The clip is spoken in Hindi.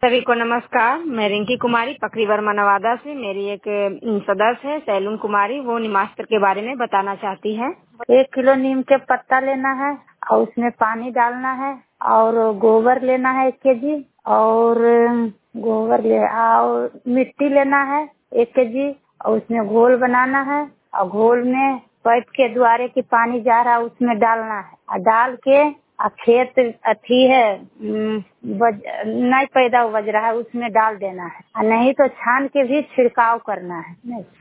सभी को नमस्कार। मैं रिंकी कुमारी पकरी वर्मा नवादा से। मेरी एक सदस्य है सैलून कुमारी, वो नीमास्त्र के बारे में बताना चाहती है। 1 किलो नीम के पत्ता लेना है और उसमें पानी डालना है और गोबर लेना है 1 केजी और और मिट्टी लेना है 1 केजी और उसमें घोल बनाना है और घोल में पाइप के द्वारे की पानी जा रहा है उसमें डालना है और डाल के खेत अथी है नहीं पैदा उपज रहा है उसमें डाल देना है और नहीं तो छान के भी छिड़काव करना है।